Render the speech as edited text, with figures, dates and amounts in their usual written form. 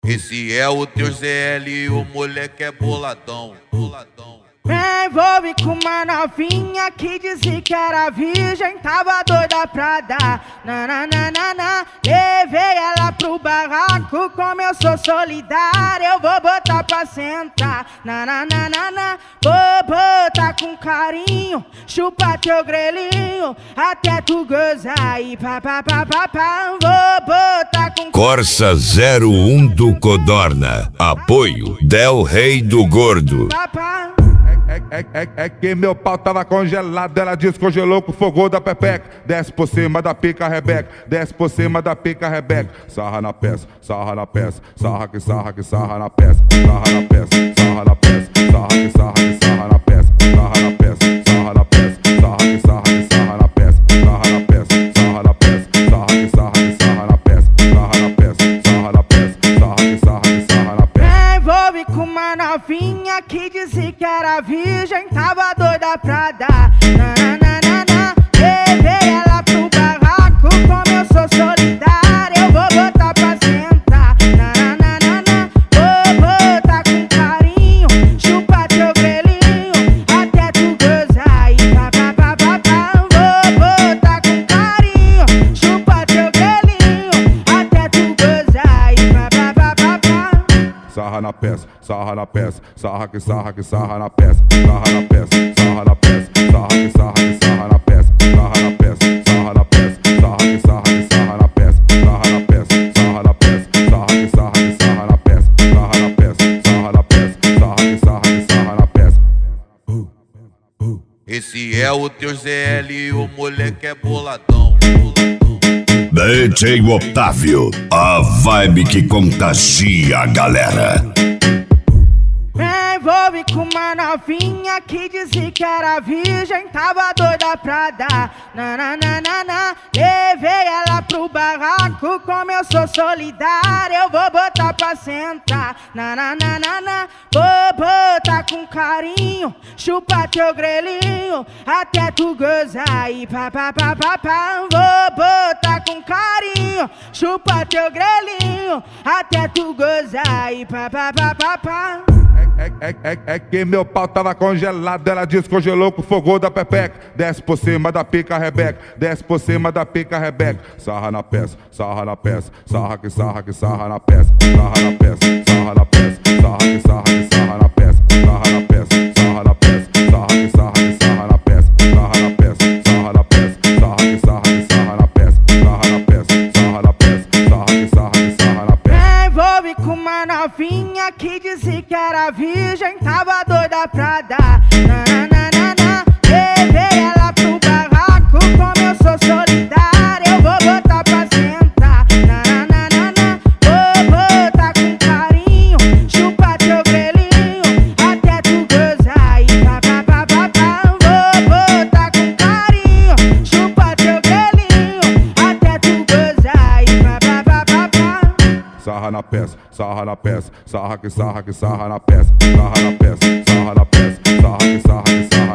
Esse é o teu ZL, o moleque é boladão. Me envolve com uma novinha que disse que era virgem, tava doida pra dar. Nananana, levei ela pro barraco, como eu sou solidário, eu vou botar pra sentar. Nananana, vou botar com carinho, chupa teu grelhinho, até tu gozar e pá. Vou botar com Corsa 01 do Codorna. Apoio Del Rei do Gordo. É que meu pau tava congelado, ela descongelou com o fogo da pepeca. Desce por cima da pica rebeca, desce por cima da pica rebeca. Sarra na peça, sarra na peça, sarra que sarra na peça. Sarra na peça, sarra na peça, sarra que sarra na peça. Sarra na peça, sarra na peça, sarra que sarra na peça. Sarra na peça, sarra na peça, sarra que sarra na peça. Sarra na peça, sarra na peça, sarra que sarra na peça. Me envolve com uma novinha que disse que era virgem, tava doida pra dar. Nananana, levei ela pro barraco, como eu sou solidário, eu vou botar pra sentar. Nananana, vou botar com carinho, chupa teu grelhinho, até tu gozar e pá. Vou botar com carinho, chupa teu grelhinho, até tu gozar e pá. Sarra na peça, sarra na peça, sarra que sarra na peça. Sarra na peça, sarra na peça, sarra que sarra na peça. Sarra na peça, sarra na peça, sarra que sarra na peça. Sarra na peça, sarra na peça, sarra que sarra na peça. Sarra na peça, sarra na peça, sarra que sarra na peça. Esse é o teu ZL, o moleque é boladão. DJ Otávio, a vibe que contagia a galera. Me envolve com uma novinha que disse que era virgem, tava doida pra dar. Nananana, levei ela pro barraco, como eu sou solidário, eu vou botar pra sentar. Nananana, vou botar com carinho, chupa teu grelhinho, até tu gozar e pá. Vou botar com carinho, chupa teu grelhinho, até tu gozar e pá. É que meu pau tava congelado, ela descongelou com o fogo da pepeca. Desce por cima da pica rebeca, desce por cima da pica rebeca. Sarra na peça, sarra na peça, sarra que sarra na peça. Sarra na peça, sarra na peça, sarra que sarra na peça. Sarra na peça, sarra na peça, sarra que sarra na peça. Sarra na peça, sarra na peça, sarra que sarra na peça. Sarra na peça, sarra na peça, sarra que sarra na peça. Me envolve com uma novinha que disse que era virgem, tava doida pra dar. Nananana, levei ela pro barraco, como eu sou solidário, eu vou botar pra sentar. Nananana, vou botar com carinho, chupa teu grelhinho, até tu gozar e pá. Vou botar com carinho, chupa teu grelhinho, até tu gozar e pá. Sarra na peça, sarra na peça, sarra que sarra na peça. Sarra na peça, sarra na peça, sarra que sarra